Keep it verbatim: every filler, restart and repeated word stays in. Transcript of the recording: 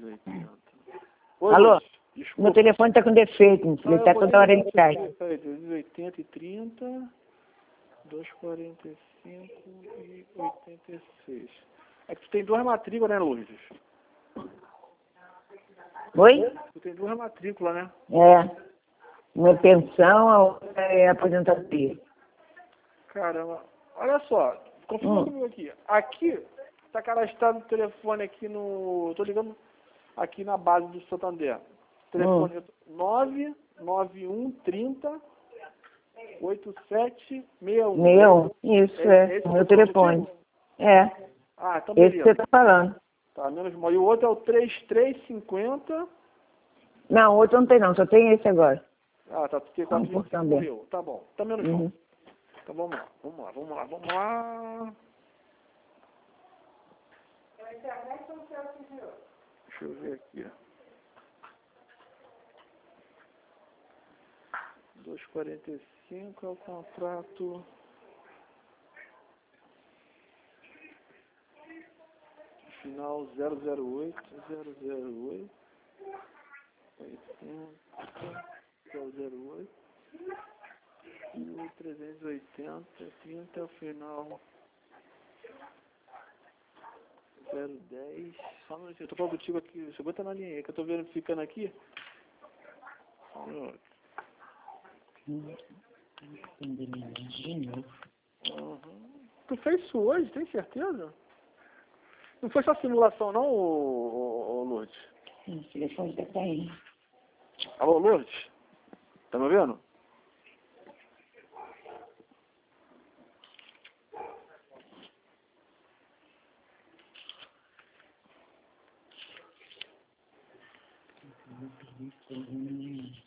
oitenta. Oi, Alô? Luiz, desculpa. Meu telefone tá com defeito, meu filho. Ele Ah, tá eu toda botei hora em aqui, caixa. peraí, duzentos e oitenta e trinta, duzentos e quarenta e cinco e oitenta e seis. É que tu tem duas matrículas, né, Lourdes? Oi? Tu tem duas matrículas, né? É. Uma é pensão, a outra é aposentadoria. Caramba. Olha só, confirma Hum. comigo aqui. Aqui, tá cadastrado o telefone aqui no... Tô ligando aqui na base do Santander. Telefone Hum. nove nove um trinta, oitenta e sete sessenta e um. Meu? Isso, É, é. esse é o Meu telefone telefone. contigo? É. Ah, então Esse que você beleza. tá falando. Tá, menos mal. E o outro é o trinta e três cinquenta. Não, outro não tem não, só tem esse agora. Ah, tá, porque Só um quatrocentos e vinte por e cinco também. morreu. Tá bom, tá menos mal. Uhum. Então vamos lá, vamos lá, vamos lá, vamos lá. Deixa eu ver aqui. duzentos e quarenta e cinco é o contrato. Final zero zero oito, zero zero oito, oitenta, zero zero oito, e trezentos e oitenta, trinta é o final zero dez. Só um minutinho, eu tô falando contigo aqui, você bota na linha aí, que eu tô verificando aqui. Só um minuto. Uhum. Tu fez isso hoje, tem certeza? Não foi só simulação não, ô, ô, ô, Lourdes? O telefone tá caindo. Alô, Lourdes? Tá me ouvindo? Uhum.